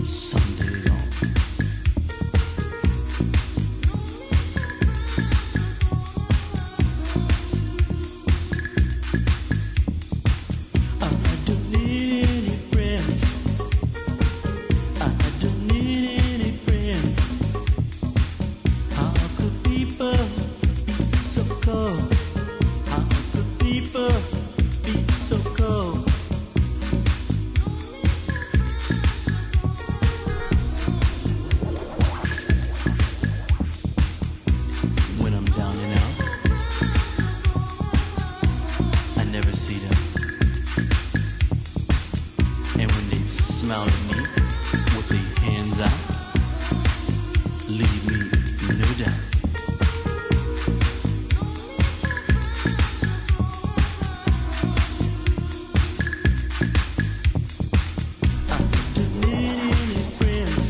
Someday on. I don't need any friends. I don't need any friends. How could people be so cold? How could people be so cold? When I'm down and out, I never see them. And when they smile at me with their hands out, leave me no doubt. I don't need any friends.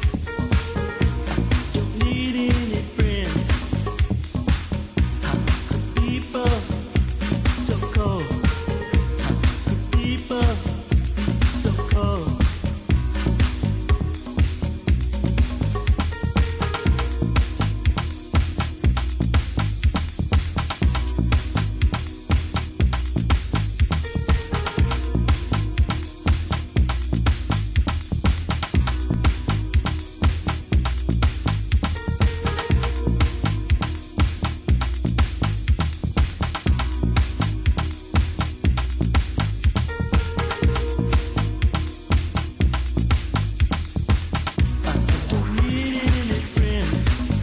I don't need any friends. How could people be so cold? How could people be so cold? I don't need any friends.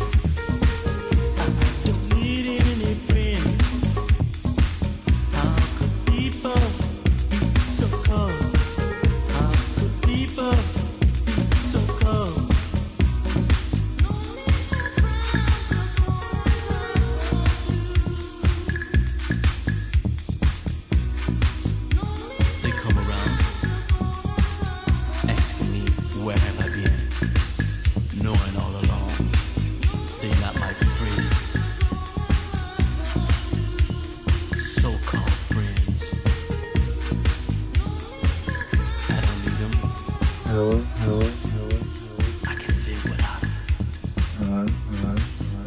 I don't need any friends. How could people be so cold? How could people be so cold? They come around asking me where have I been, knowing all along they're not my friends, so-called friends. I don't need them. Hello, hello, hello. I can live without them. Alright.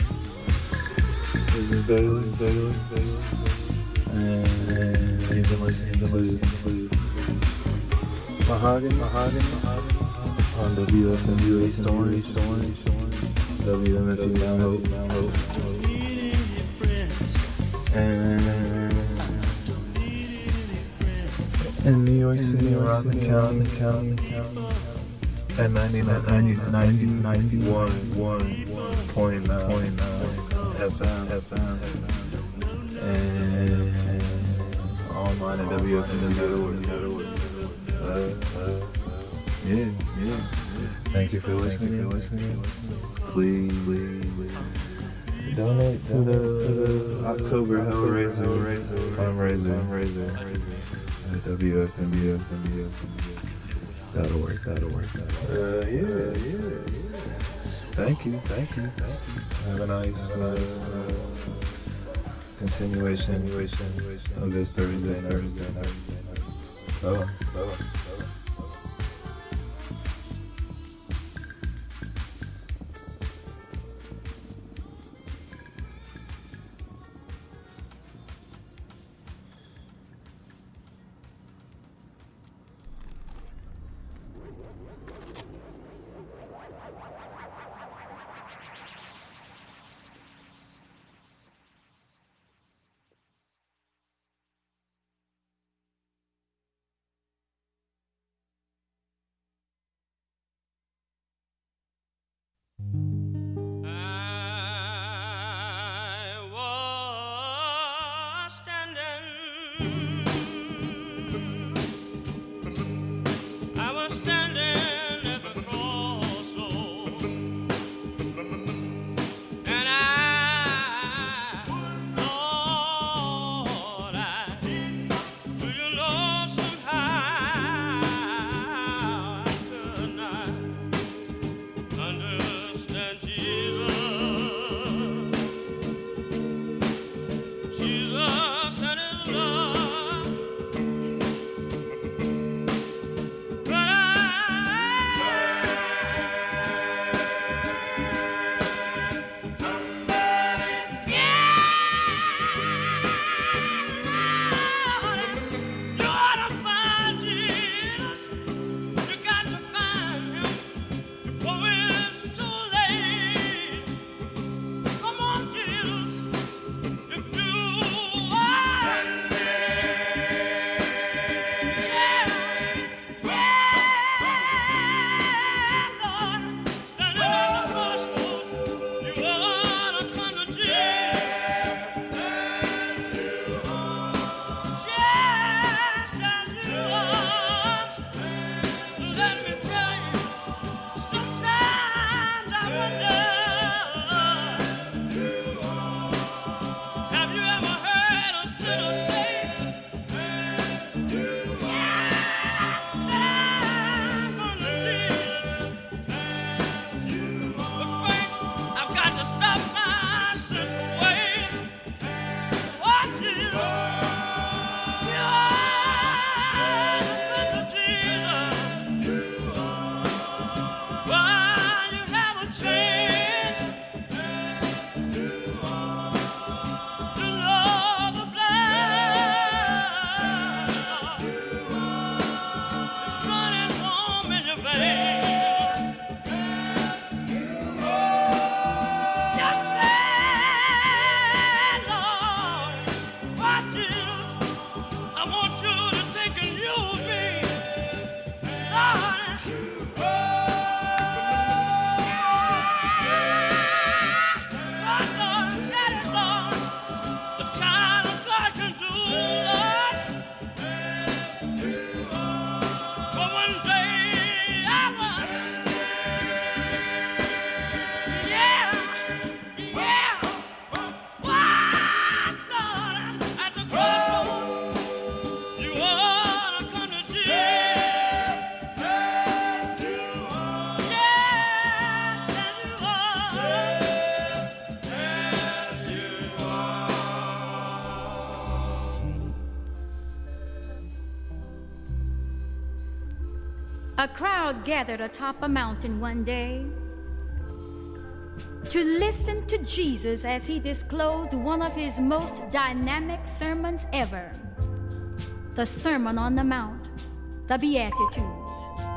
This is Bailey. And you've been listening to Mahogany on WFMU Storm, WMFU Mount Hope, Don't need any friends. and Don't need any friends. in New York City, Rockland County, at 91.9 FM, and online at WFMU.org. Yeah. Thank you for listening. Please donate to the October Hellraiser fundraiser at WFMU. That'll work. Yeah. Thank you. Have a nice continuation of this Thursday night. Bye. A crowd gathered atop a mountain one day to listen to Jesus as he disclosed one of his most dynamic sermons ever, the Sermon on the Mount, the Beatitudes.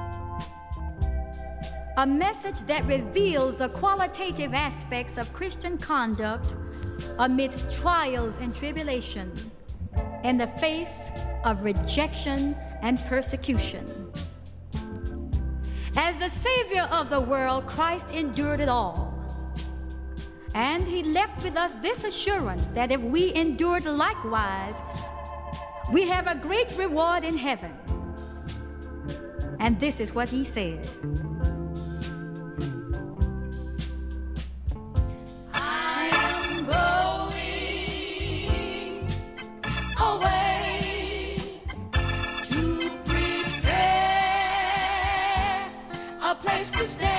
A message that reveals the qualitative aspects of Christian conduct amidst trials and tribulation in the face of rejection and persecution. As the Savior of the world, Christ endured it all. And he left with us this assurance that if we endured likewise, we have a great reward in heaven. And this is what he said. I am going away to prepare a place to stay.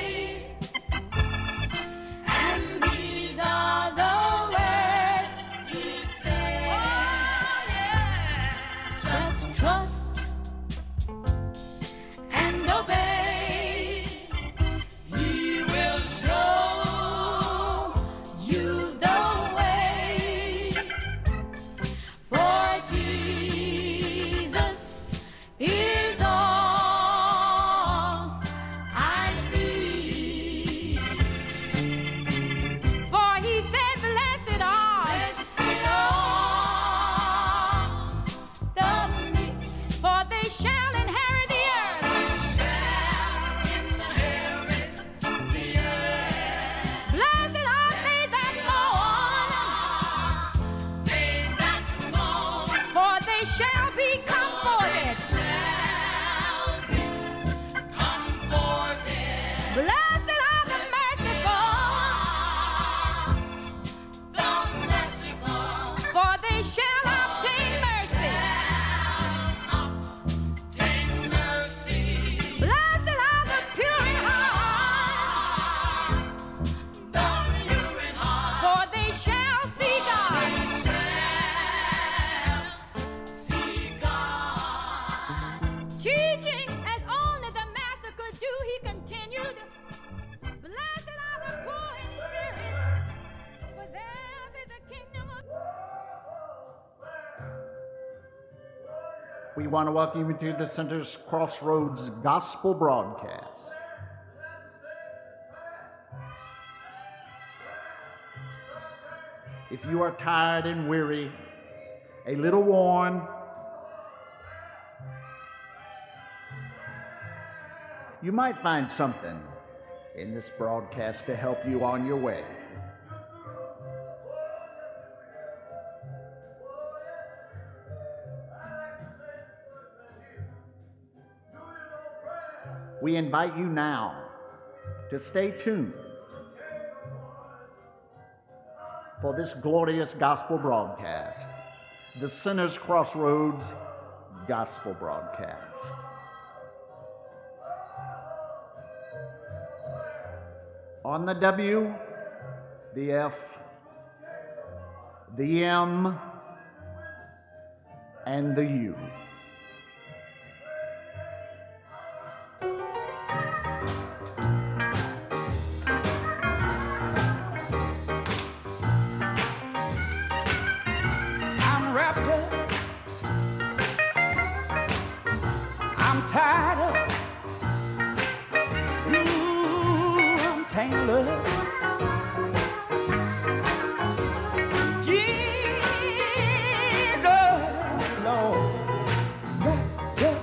We want to welcome you to the Center's Crossroads Gospel Broadcast. If you are tired and weary, a little worn, you might find something in this broadcast to help you on your way. We invite you now to stay tuned for this glorious gospel broadcast, the Center's Crossroads Gospel Broadcast. On the W, the F, the M, and the U. Tired of, I'm tangled up. Jesus, Lord, wrapped up.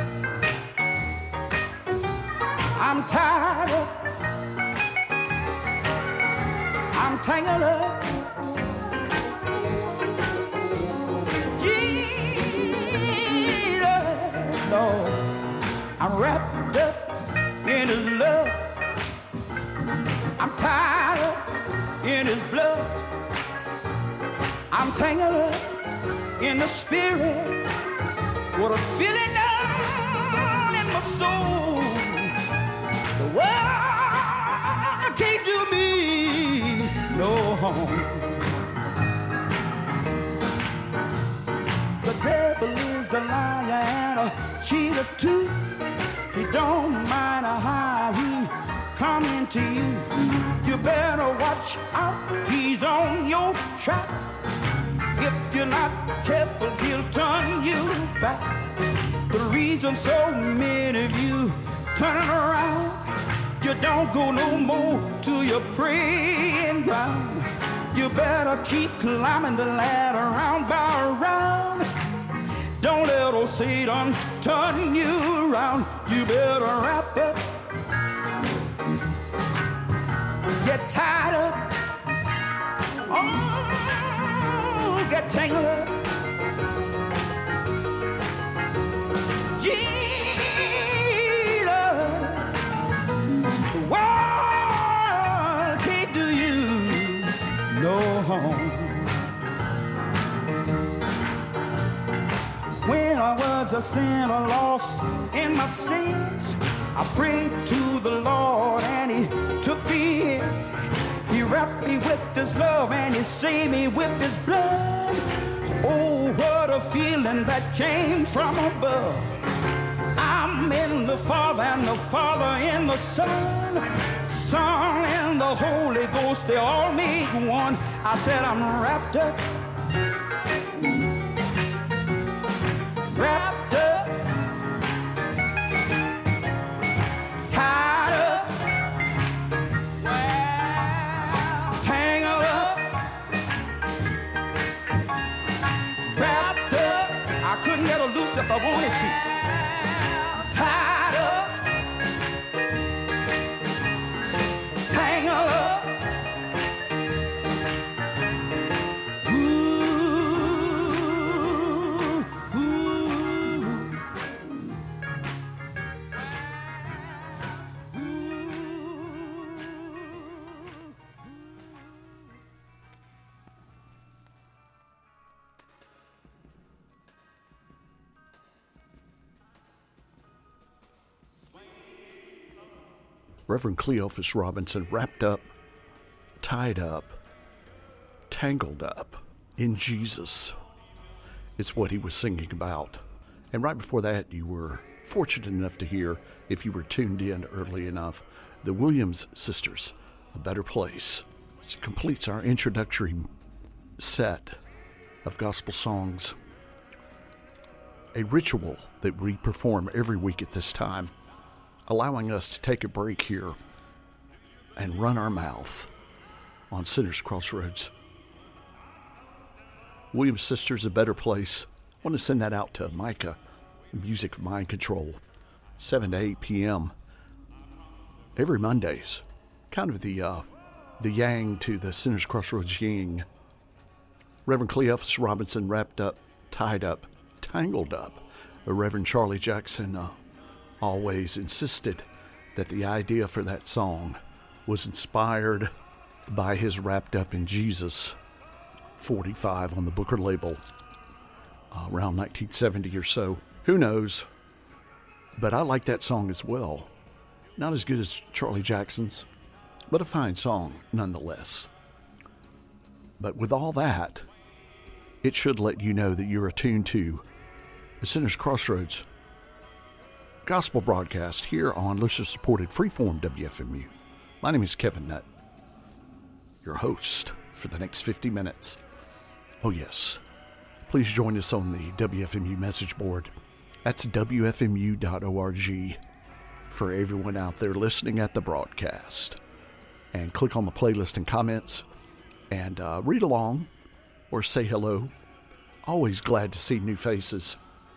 I'm tired of, I'm tangled up. Jesus, Lord, I'm wrapped up in his love. I'm tied up in his blood. I'm tangled up in the spirit. What a feeling down in my soul. The world can't do me no harm. The devil is a liar and a cheater too. He don't coming to you. You better watch out, he's on your track. If you're not careful, he'll turn you back. The reason so many of you turning around, you don't go no more to your praying ground. You better keep climbing the ladder round by round. Don't let old Satan turn you around. You better wrap up, get tied up, oh, get tangled up. Jesus, the world can't do you no harm. When I was a sinner lost in my sins, I prayed to the Lord and he took me in. He wrapped me with his love and he saved me with his blood. Oh, what a feeling that came from above. I'm in the Father and the Father in the Son. Son and the Holy Ghost, they all make one. I said I'm wrapped up, wrapped up, tied up, tangled up, wrapped up. I couldn't get her loose if I wanted to. Tied up, tangled up. Reverend Cleophas Robinson, wrapped up, tied up, tangled up in Jesus. It's what he was singing about. And right before that, you were fortunate enough to hear, if you were tuned in early enough, the Williams Sisters, A Better Place. It completes our introductory set of gospel songs, a ritual that we perform every week at this time, allowing us to take a break here and run our mouth on Sinner's Crossroads. Williams Sisters, A Better Place. I want to send that out to Micah, Music Mind Control, 7 to 8 p.m. every Mondays. Kind of the yang to the Sinner's Crossroads yin. Reverend Cleophas Robinson, wrapped up, tied up, tangled up. Reverend Charlie Jackson always insisted that the idea for that song was inspired by his Wrapped Up in Jesus 45 on the Booker label around 1970 or so. Who knows? But I like that song as well. Not as good as Charlie Jackson's, but a fine song nonetheless. But with all that, it should let you know that you're attuned to the Sinner's Crossroads gospel broadcast here on listener-supported Freeform WFMU. My name is Kevin Nutt, your host for the next 50 minutes. Oh yes, please join us on the WFMU message board. That's WFMU.org for everyone out there listening at the broadcast. And click on the playlist and comments and read along or say hello. Always glad to see new faces.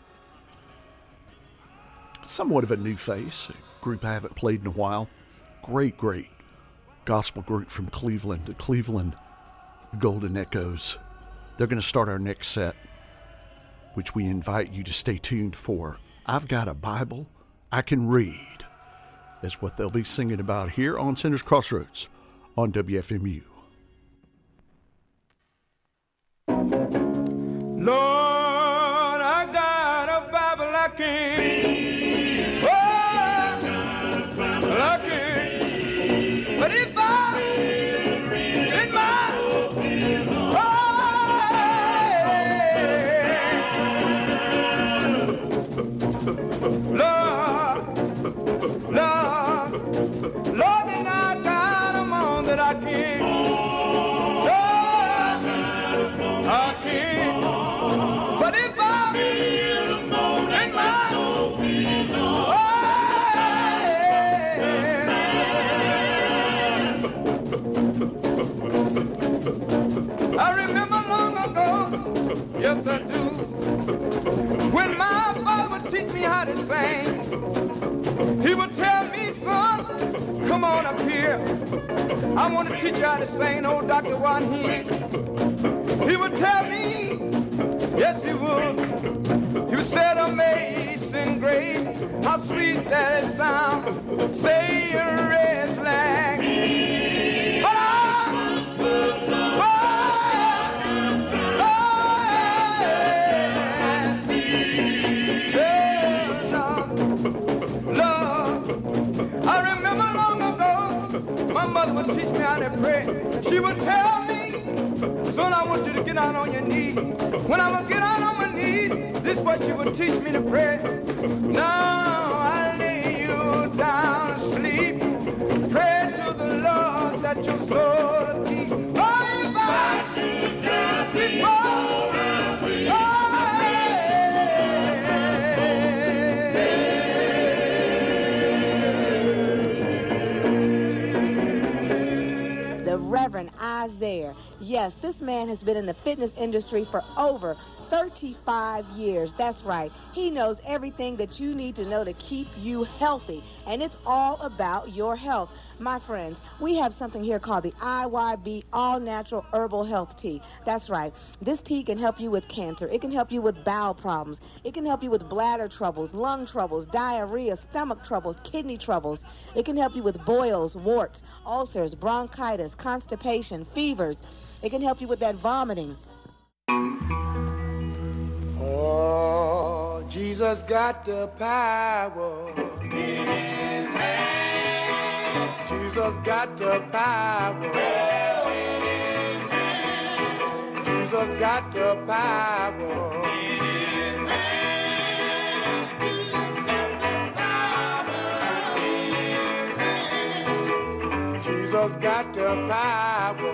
Somewhat of a new face, a group I haven't played in a while. Great gospel group from Cleveland, the Cleveland Golden Echoes. They're going to start our next set, which we invite you to stay tuned for. I've Got a Bible I Can Read, is what they'll be singing about here on Sinner's Crossroads on WFMU. Lord, I got a Bible I can read. But if I in my Lord, stand up here, I want to teach you how to sing old Dr. Juan Heen. He would tell me, yes he would, you said amazing grace, how sweet that it sounds, say your rest like. My mother would teach me how to pray. She would tell me, son, I want you to get out on your knees. When I would get out on my knees, this is what she would teach me to pray. Now I lay you down to sleep. Pray to the Lord that your soul will keep. Oh, if I should die before, Reverend Isaiah. Yes, this man has been in the fitness industry for over 35 years. That's right. He knows everything that you need to know to keep you healthy, and it's all about your health. My friends, we have something here called the IYB All Natural Herbal Health Tea. That's right. This tea can help you with cancer. It can help you with bowel problems. It can help you with bladder troubles, lung troubles, diarrhea, stomach troubles, kidney troubles. It can help you with boils, warts, ulcers, bronchitis, constipation, fevers. It can help you with that vomiting. Oh, Jesus got the power in his hand. Jesus got the power in his hand. Jesus got the power in his hand. Jesus got the power in his hand. Jesus got the power.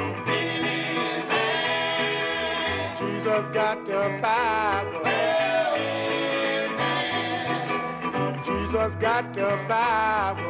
Jesus got the power. Jesus got the power.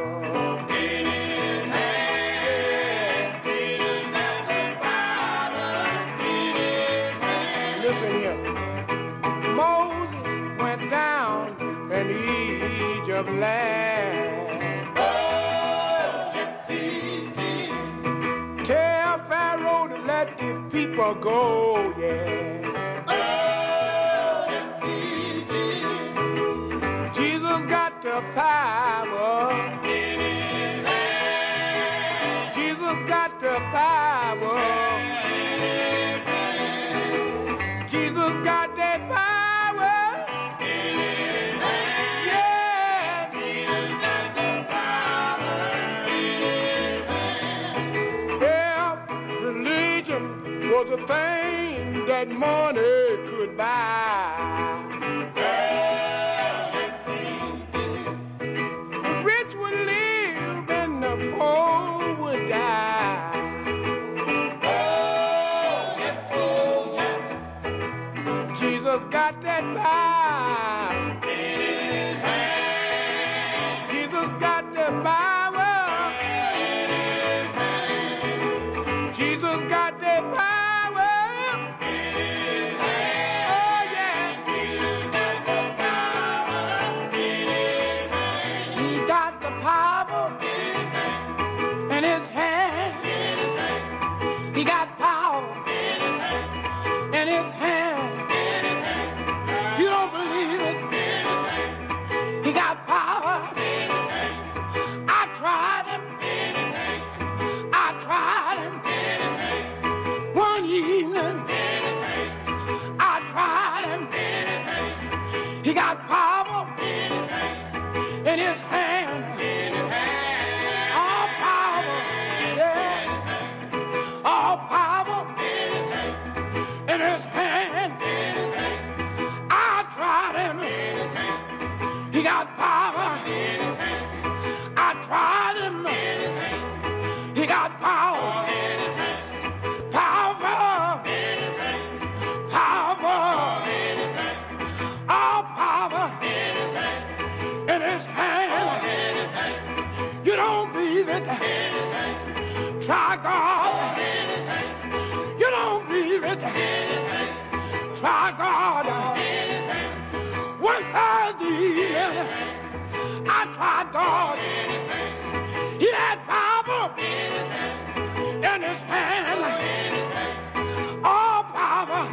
Listen here. Moses went down in Egypt land. Oh, yes he did. Tell Pharaoh to let the people go, yeah. The power in his hand. Jesus got the power in his hand. Jesus got that power in his hand. Yeah. Jesus got the power in his hand. Yeah, religion was a thing that money could buy. Got that power in his hand. Jesus got the power in his hand. Jesus got that power in his hand. Oh yeah. Jesus got the power in his hand. He got the power in his hand. He got power in his hand. In his hand, all power, yeah, all power in his hand. I tried him, he got power. I tried him, he got power. Power, all power in his hand. You don't believe it? Try God. You don't believe it? Try God. One time I tried God. He had power. power in his hand. All power.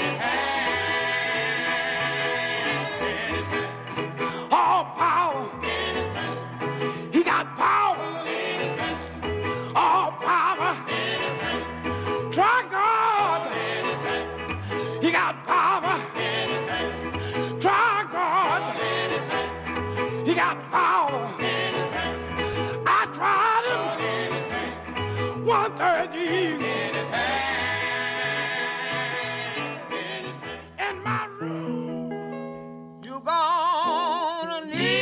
All power. He got power. All power. Try God. He got power. Try God. He got power. I tried him 130 in my room. You gonna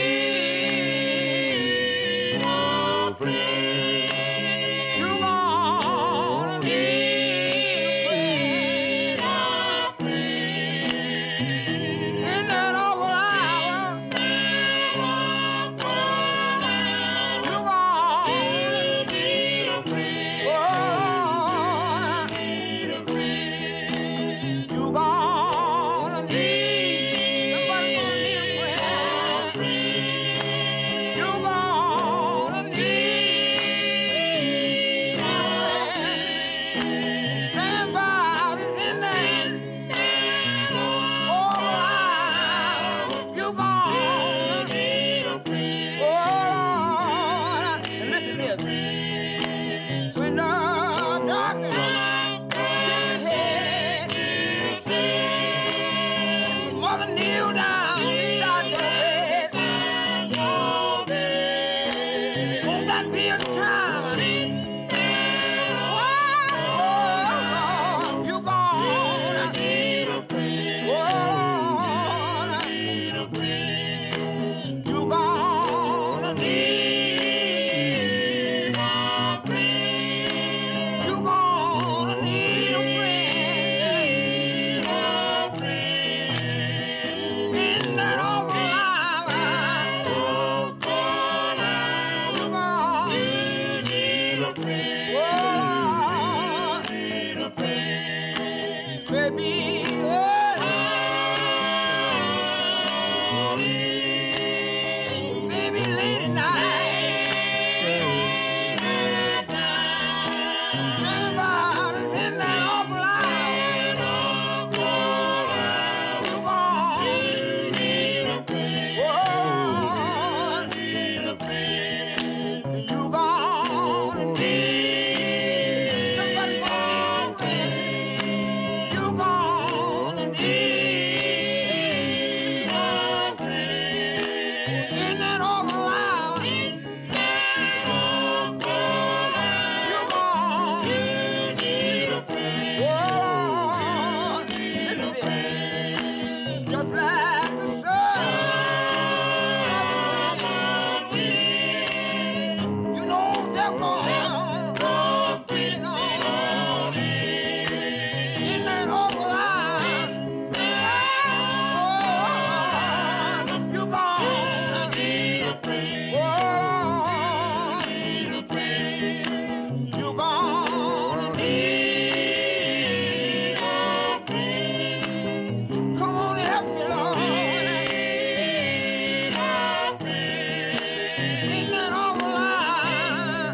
need a friend. You gonna need a friend. In that awful hour, you gonna need a friend. Oh, need a friend. You gonna need somebody gonna need a friend. You gonna need a friend. Stand by in that awful hour. You gonna need a friend. Oh, Lord. And listen to this. When the darkness gets ahead, mother kneel down beside your bed. Won't that be a time? Oh, you gonna need a friend. Oh, Lord. Need a friend. You gonna need a friend. You gonna need a friend. In that awful hour, you gonna need a friend. Oh, need a friend. Baby, baby, late at night. Everybody's in that awful hour. You gonna need a friend. Oh, need a friend. You gonna need somebody for a friend. You gonna need a friend. In that awful hour. You gonna need a friend. Oh, listen to this. Just like the sun. You know they're gonna breathe on in that awful hour. Oh, you gonna need a friend. Oh, need a friend. You gonna need a friend. Come on and help me, Lord. Need a friend. In that awful hour.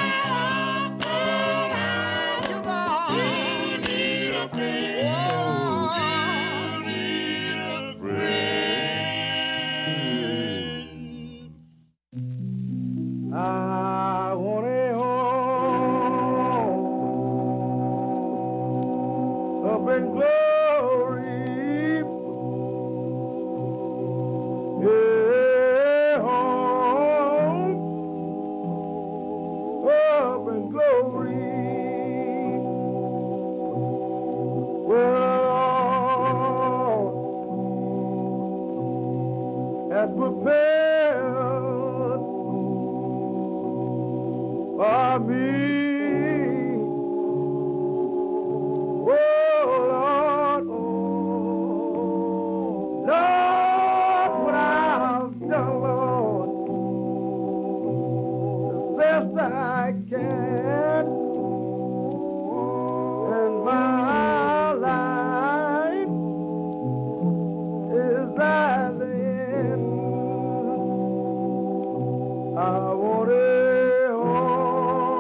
You gonna need a friend. Oh, need a friend. I want a home up in glory. Yeah, home up in glory. Well, has prepared for me. Oh, Lord, oh, Lord, what I've done, Lord, the best I can. And my life is at the end. I want it all.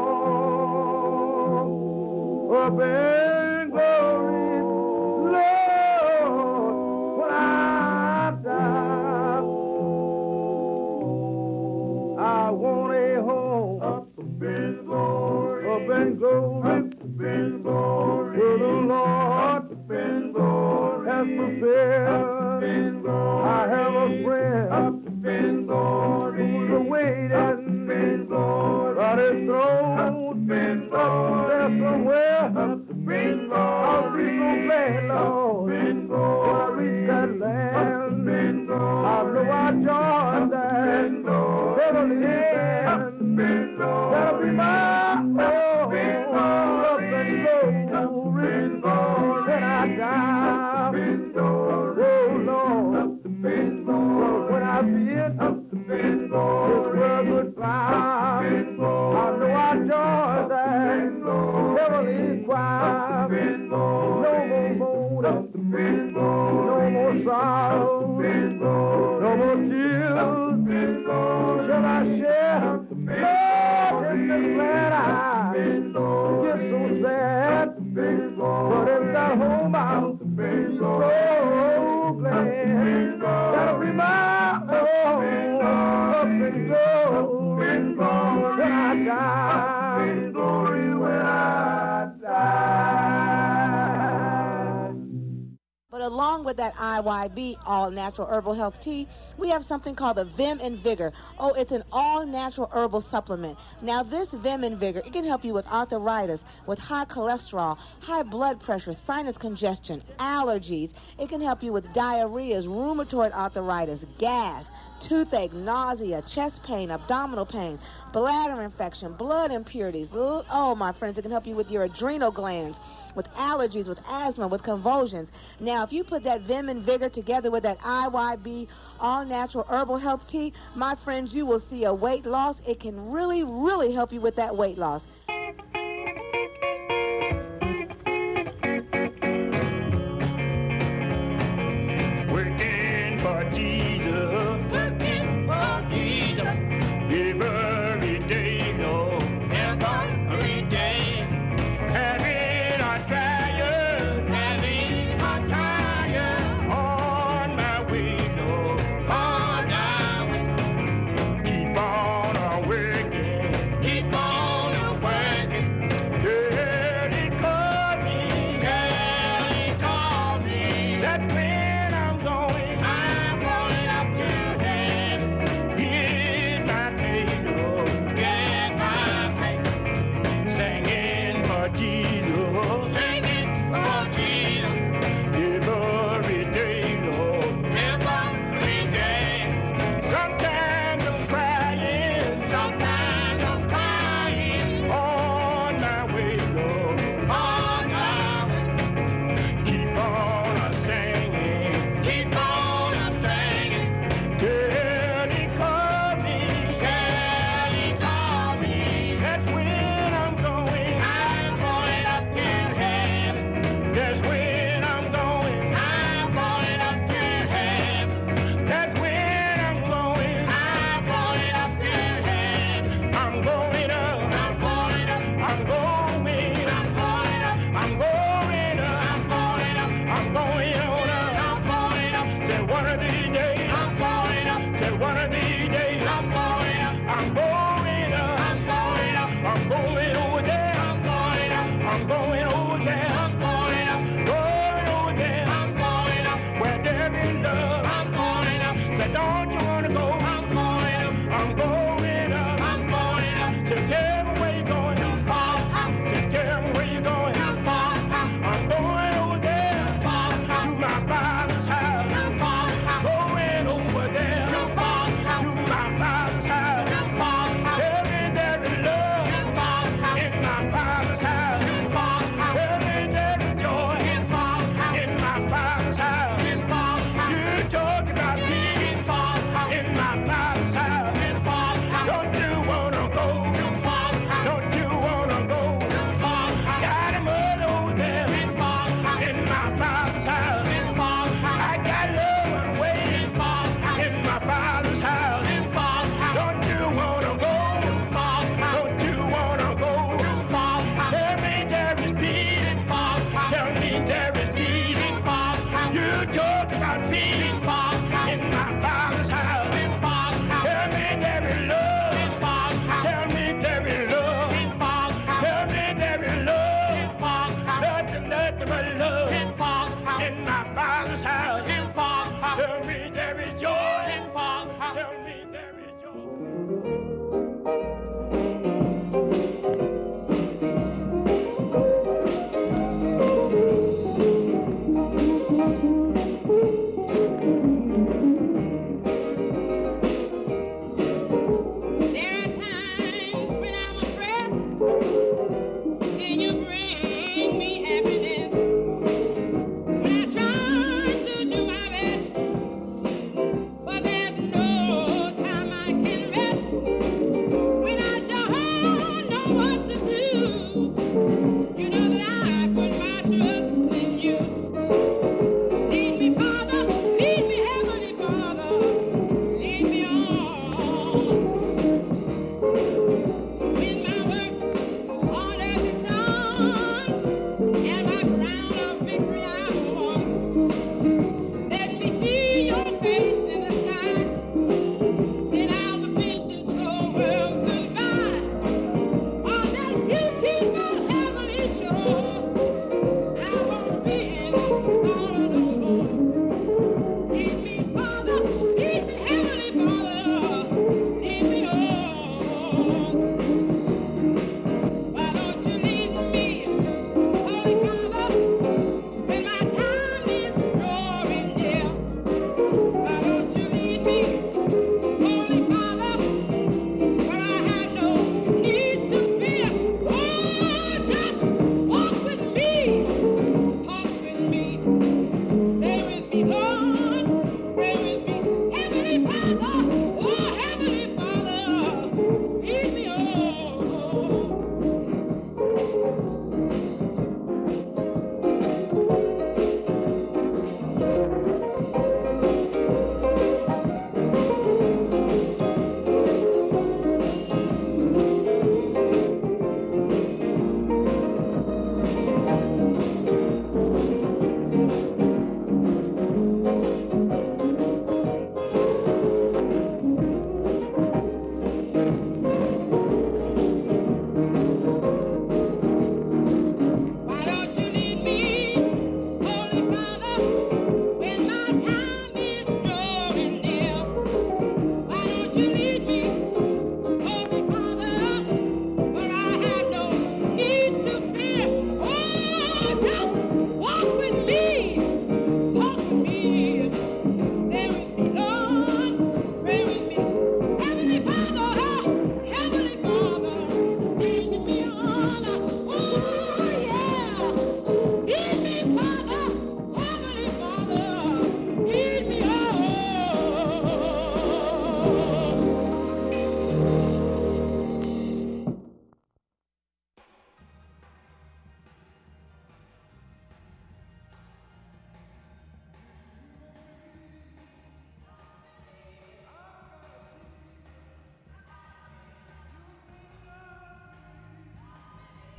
cry, no more mourning, no more sorrow, no more tears. Shall I share love in this land? I get so sad, but in that home I'm so glad. That'll be my home, up and go when I die. Glory when I die. But along with that IYB, All Natural Herbal Health Tea, we have something called the Vim and Vigor. Oh, it's an all-natural herbal supplement. Now, this Vim and Vigor, it can help you with arthritis, with high cholesterol, high blood pressure, sinus congestion, allergies. It can help you with diarrheas, rheumatoid arthritis, gas, toothache, nausea, chest pain, abdominal pain, bladder infection, blood impurities. Oh, my friends, it can help you with your adrenal glands, with allergies, with asthma, with convulsions. Now, if you put that Vim and Vigor together with that IYB all-natural herbal health tea, my friends, you will see a weight loss. It can really, really help you with that weight loss. Working for Jesus, every day, no, every day. Having a tire, on my way, no, on my way. Keep on working,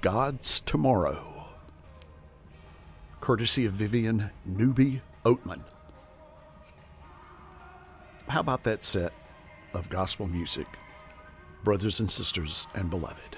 God's Tomorrow, courtesy of Vivian Newby Oatman. How about that set of gospel music, brothers and sisters and beloved?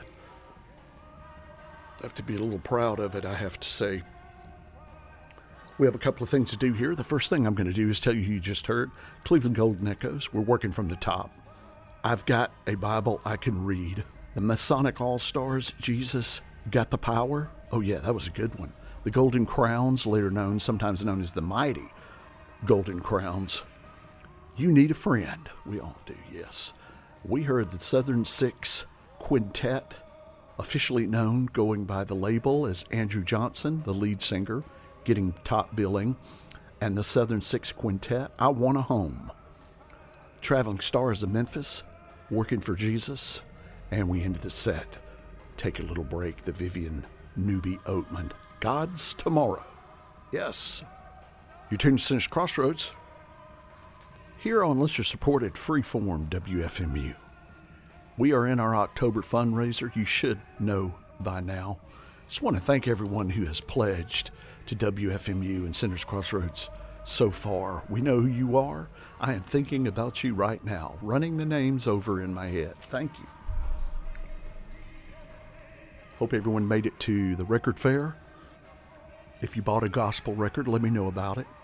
I have to be a little proud of it, I have to say. We have a couple of things to do here. The first thing I'm going to do is tell you who you just heard, Cleveland Golden Echoes. We're working from the top. I've got a Bible I can read. The Masonic All-Stars, Jesus Got the Power. Oh yeah, that was a good one. The Golden Crowns, sometimes known as the Mighty Golden Crowns. You Need a Friend. We all do, yes. We heard the Southern Six Quintet, officially known, going by the label as Andrew Johnson, the lead singer, getting top billing, and the Southern Six Quintet, I Want a Home. Traveling Stars of Memphis, Working for Jesus, and we ended the set. Take a little break, the Vivian Newby Oatman, God's Tomorrow. Yes, you're tuned to Sinners Crossroads, here on listener-supported Freeform WFMU. We are in our October fundraiser. You should know by now. Just want to thank everyone who has pledged to WFMU and Sinners Crossroads so far. We know who you are. I am thinking about you right now, running the names over in my head. Thank you. Hope everyone made it to the record fair. If you bought a gospel record, let me know about it.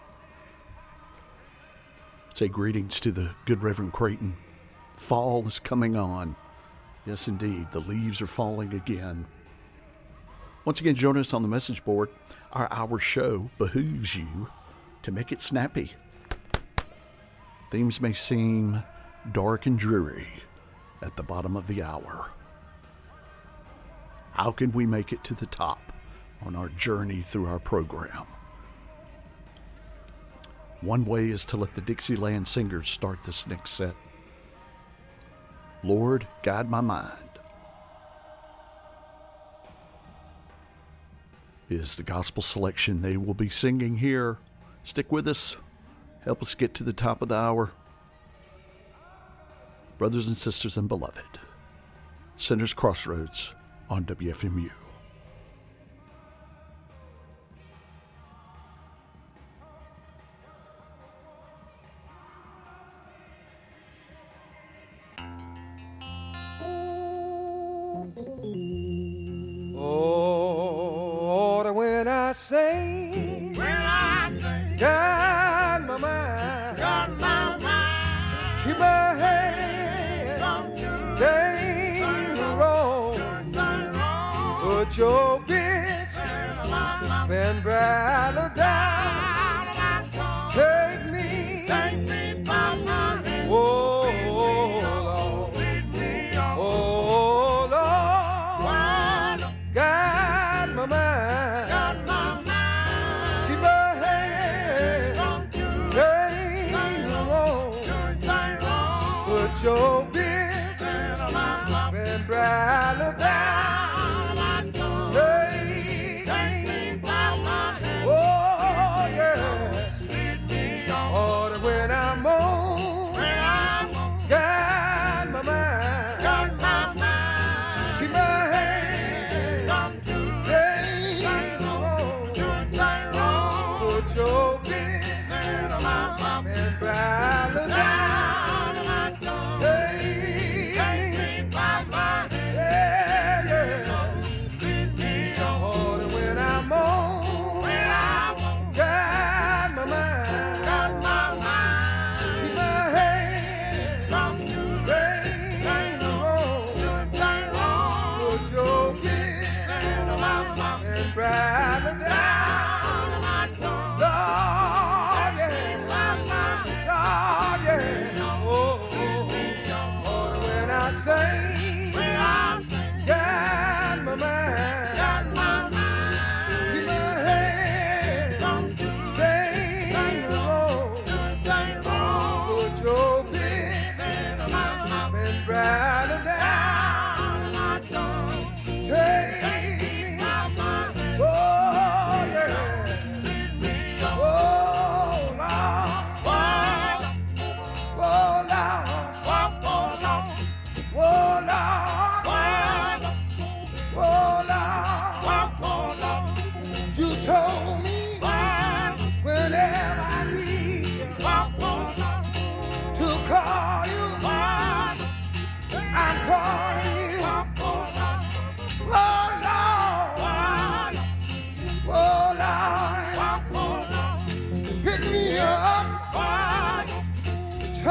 Say greetings to the good Reverend Creighton. Fall is coming on. Yes, indeed. The leaves are falling again. Once again, join us on the message board. Our show behooves you to make it snappy. Themes may seem dark and dreary at the bottom of the hour. How can we make it to the top on our journey through our program? One way is to let the Dixieland Singers start this next set. Lord, Guide My Mind is the gospel selection they will be singing here. Stick with us. Help us get to the top of the hour. Brothers and sisters and beloved, Sinners Crossroads on WFMU. Oh, when I say, God, my mind, keep my head, wrong, put your bits and bridle down, take me by my hand, oh Lord, oh Lord, guide my mind, keep my head, wrong, put your bits and bridle down, take me by my hand, oh yes, oh when I'm on, guide my mind, keep my hand, put your bits and bridle down, take me by my hand, oh when I'm on, guide my mind, keep my hand, put your bits and bridle down, Lord, yeah, oh, when I say, guide my mind, keep my hand, put your bits and bridle down, take me, oh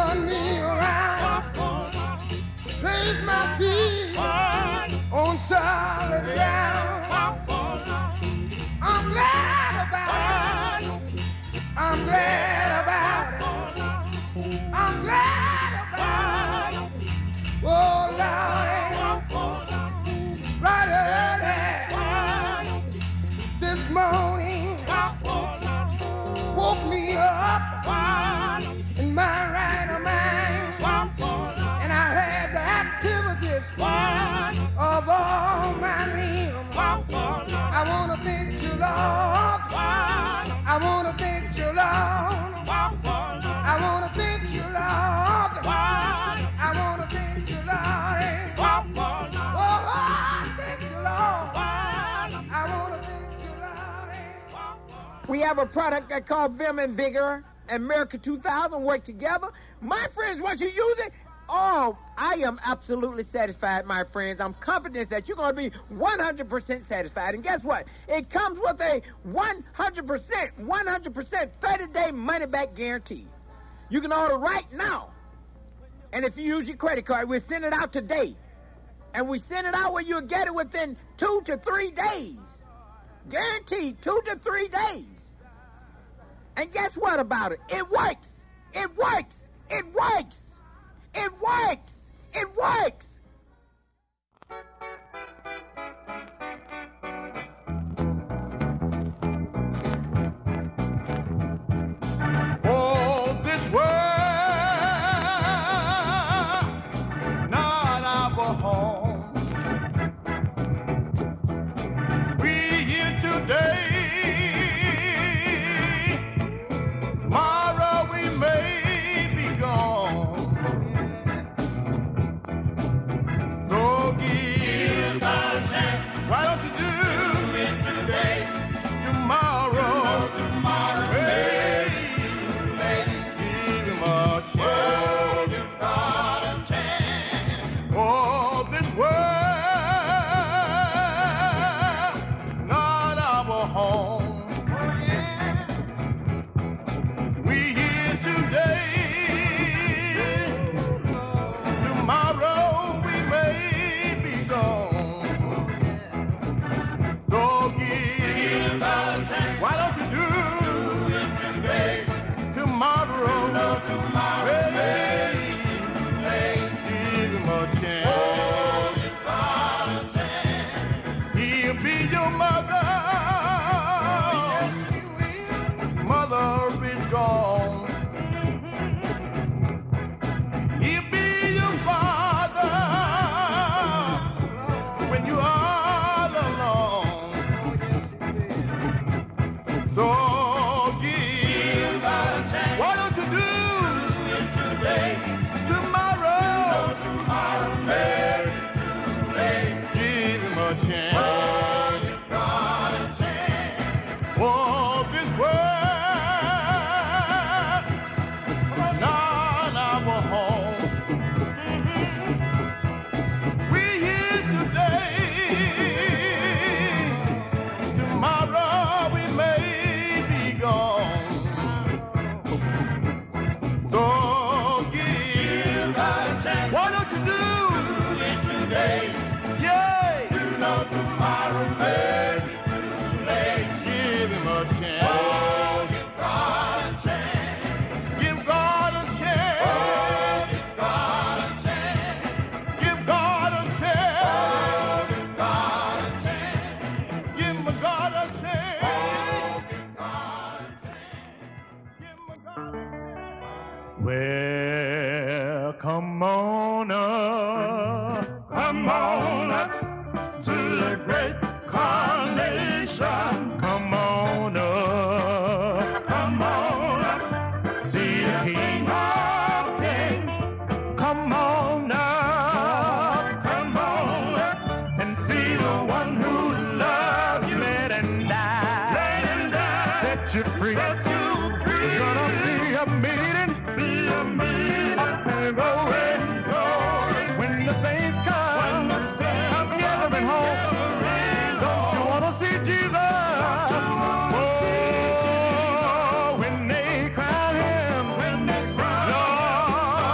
turn me around, place my feet on solid ground. I'm glad about it. I'm glad about it. I'm glad about it. Oh, Lord, right early this morning, woke me up in my right mind, and I had the activities of all my limbs. I want to thank you, Lord. I want to thank you, Lord. I want to thank you, Lord. I want to thank you, Lord. Oh, thank you, Lord. I want to thank you, Lord. We have a product that called Vim and Vigor and America 2000 work together. My friends, once you use it, oh, I am absolutely satisfied, my friends. I'm confident that you're going to be 100% satisfied. And guess what? It comes with a 100% 30-day money-back guarantee. You can order right now. And if you use your credit card, we'll send it out today. And we send it out where you'll get it within 2 to 3 days. Guaranteed 2 to 3 days. And guess what about it? It works. It works. It works. It works. It works. Oh, this world, not our home. We here today, tomorrow we may be gone. So give a chance. Why don't you do it today? Tomorrow, hey, give him a chance. You've got a chance. Oh, this world, not our home. We here today, tomorrow we may be gone. So give a chance. Why don't you do it today? Tomorrow, hey, give him a chance. He'll be your mother. Mother is gone. He'll be your father when you are alone. So give a chance. Why don't you do it today? Tomorrow, maybe too late. Give him a chance. You've got a chance. Oh, this world, not our home. We here today, tomorrow we may be gone. So give a chance. Why don't you do it today? Yeah. You know tomorrow may be too late. Give him a chance. Oh, you've got a chance. You've got a chance. Oh, you've got a chance. You've got a chance. Oh, you've got a chance. Give him a God a chance. Oh, you've got a chance. Give him a God a chance. Well, come on up to the great carnation. Come on up, see the King of Kings. Come on up, and see the one who loves you. Let him die, set you free. It's gonna be a meeting, up and going. When the saints come, gathering home. Don't you wanna see Jesus? Oh, when they crown him, Lord,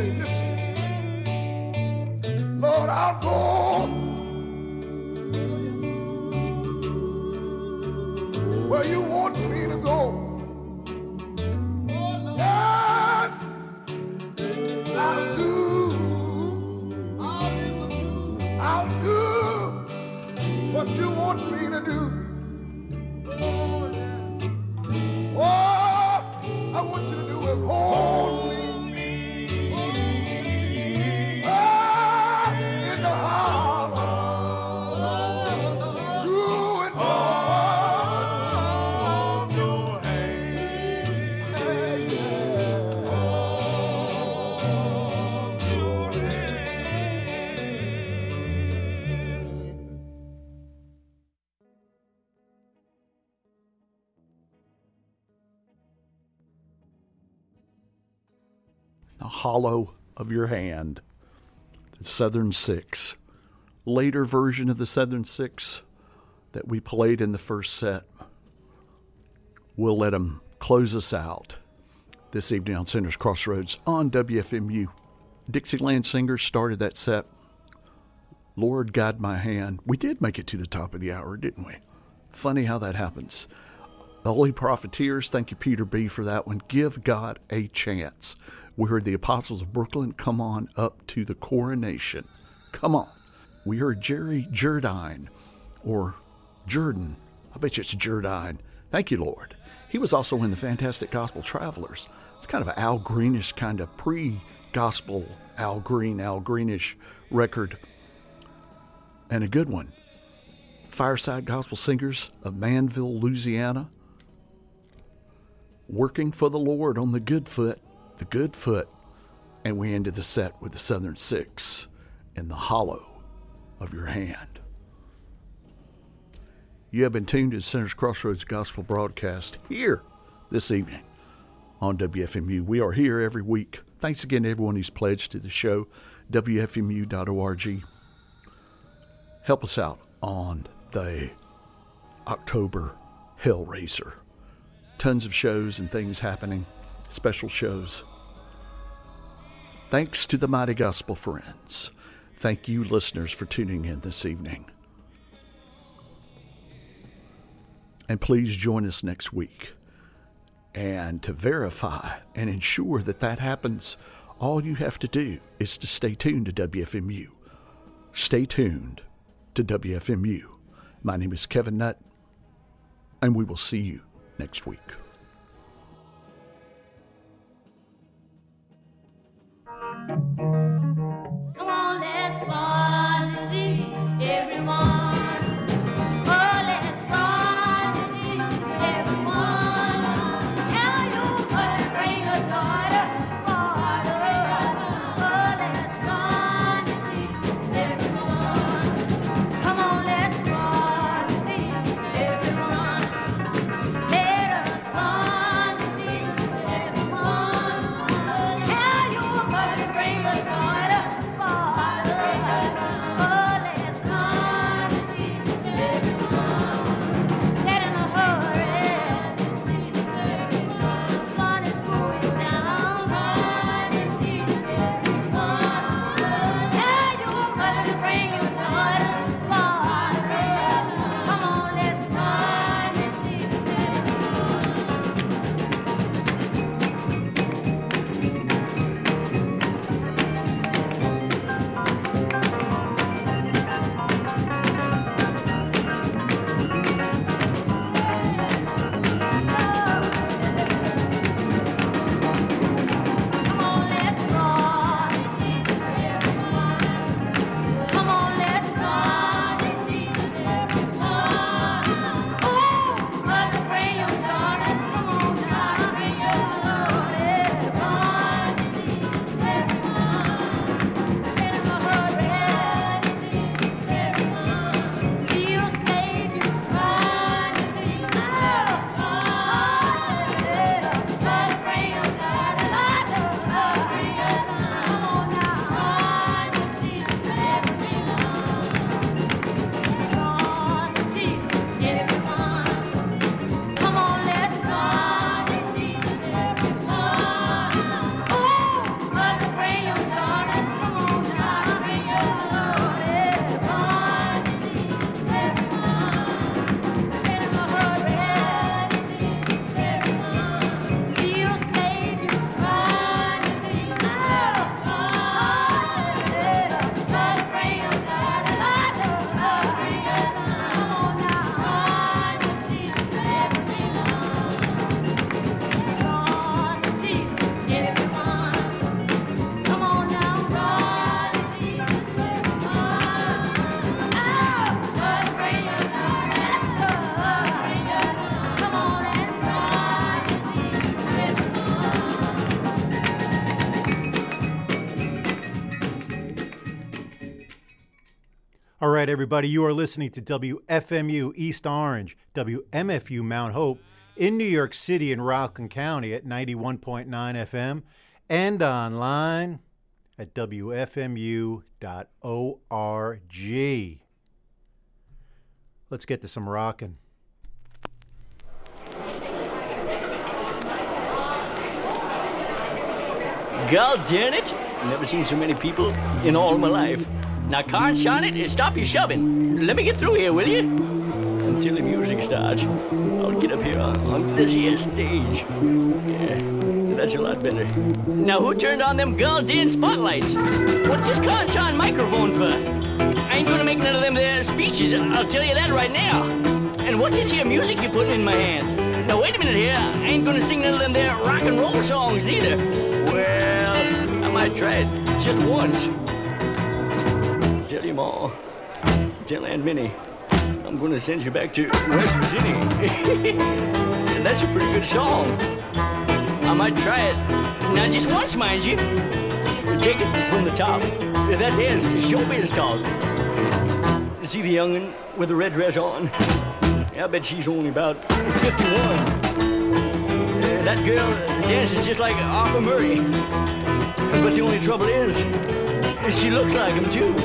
me. Listen. Lord, I'll go where you want me to go. Yes, I'll do. I'll do what you want me to do. Oh, I want you to do is hold me. In the hollow. Do it on your hand. The hollow of your hand. The Southern Six. Later version of the Southern Six that we played in the first set. We'll let them close us out this evening on Center's Crossroads on WFMU. Dixieland Singers started that set. Lord, Guide My Hand. We did make it to the top of the hour, didn't we? Funny how that happens. The Holy Profiteers, thank you, Peter B., for that one. Give God a Chance. We heard the Apostles of Brooklyn, Come On Up to the Coronation. Come on. We heard Jerry Jardine, or Jordan. I bet you it's Jardine. Thank you, Lord. He was also in the Fantastic Gospel Travelers. It's kind of an Al Greenish, kind of pre-gospel Al Greenish record. And a good one. Fireside Gospel Singers of Manville, Louisiana. Working for the Lord on the good foot. The good foot. And we ended the set with the Southern Six in the hollow of your hand. You have been tuned to Center's Crossroads Gospel broadcast here this evening on WFMU. We are here every week. Thanks again to everyone who's pledged to the show, WFMU.org. Help us out on the October Hellraiser. Tons of shows and things happening, special shows. Thanks to the Mighty Gospel Friends. Thank you, listeners, for tuning in this evening. And please join us next week. And to verify and ensure that that happens, all you have to do is to stay tuned to WFMU. Stay tuned to WFMU. My name is Kevin Nutt, and we will see you next week. Come on, let's run to Jesus, everyone. Oh, let's run to Jesus, everyone. Tell your mother, bring your daughter, oh, let's run to Jesus, everyone. Come on, let's run to Jesus, everyone. Let us run. All right, everybody, you are listening to WFMU East Orange, WMFU Mount Hope in New York City and Rockland County at 91.9 FM and online at WFMU.org. Let's get to some rockin'. God damn it! Never seen so many people in all my life. Now, Conshon, stop your shoving. Let me get through here, will you? Until the music starts, I'll get up here on this here stage. Yeah, that's a lot better. Now, who turned on them goddamn spotlights? What's this Conshon microphone for? I ain't gonna make none of them there speeches, I'll tell you that right now. And what's this here music you're putting in my hand? Now, wait a minute here. I ain't gonna sing none of them there rock and roll songs neither. Well, I might try it just once. Tell you, Ma, tell Aunt Minnie, I'm gonna send you back to West Virginia. And that's a pretty good song. I might try it. Now, just once, mind you. Take it from the top. That there's showbiz talk. See the young'un with the red dress on? I bet she's only about 51. That girl dances just like Arthur Murray. But the only trouble is, she looks like him too.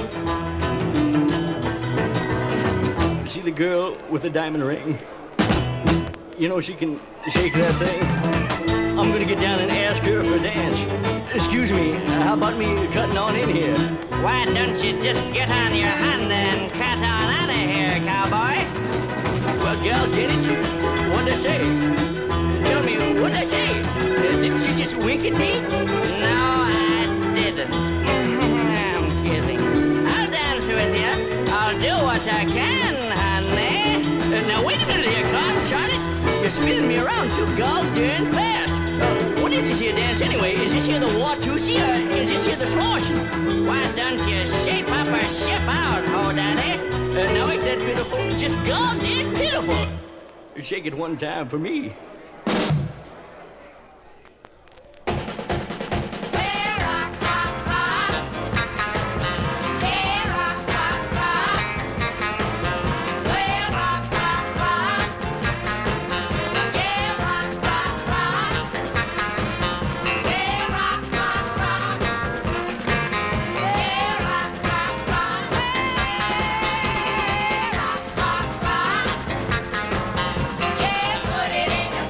See the girl with the diamond ring? You know she can shake that thing. I'm gonna get down and ask her for a dance. Excuse me, how about me cutting on in here? Why don't you just get on your hand and cut on out of here, cowboy? Well, gal, didn't you? What'd I say? Tell me, what'd I say? Didn't she just wink at me? No, I didn't. I'm kidding. I'll dance with you. I'll do what I can, honey. Now, wait a minute here, Conshon. You're spinning me around too goddamn fast. What is this here dance anyway? Is this here the Watusi or is this here the Slosh? Why don't you shape up or ship out, oh daddy? Now ain't that pitiful? Just goddamn pitiful. Shake it one time for me. Put it in your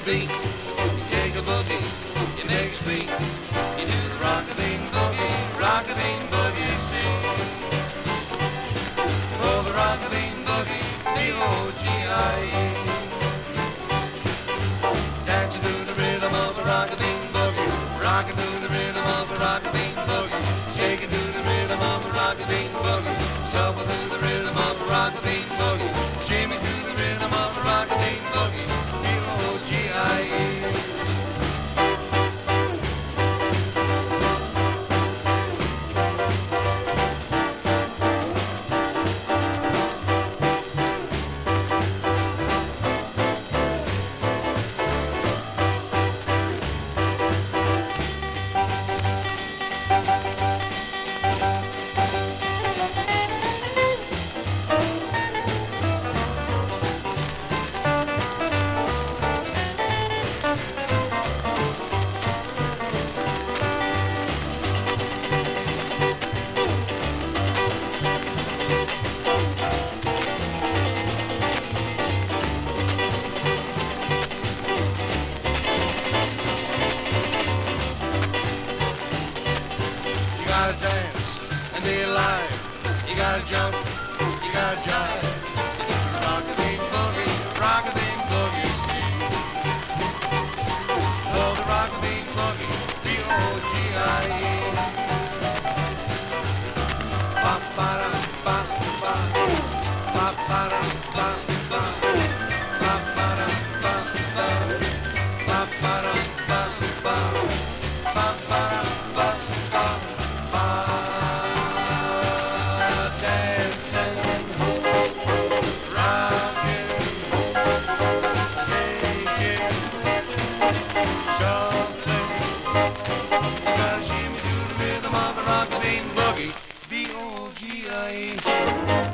beat, you take a boogie, you make it sweet. You do the rock-a-bean boogie, sing. Oh, the rock-a-bean boogie, B-O-G-I-E. Dancing to the rhythm of a rock-a-bean boogie, rocking to the rhythm of a rock-a-bean boogie, shaking to the rhythm of a rock-a-bean boogie, shuffle to the rhythm of a rock-a-bean boogie, shimmy to the rhythm of a rock-a-bean boogie, B-O-G-I-E. You gotta dance and be alive. You gotta jump, you gotta jive. You get the rock-a-bean boogie, see. Oh, the rock-a-bean boogie, B-O-G-I-E. Ba-ba-da-ba-ba, ba-ba-da-ba-ba, ba-ba-da-ba-ba, ba-ba-da-ba-ba, ba-ba-da-ba-ba. B-O-G-I-E.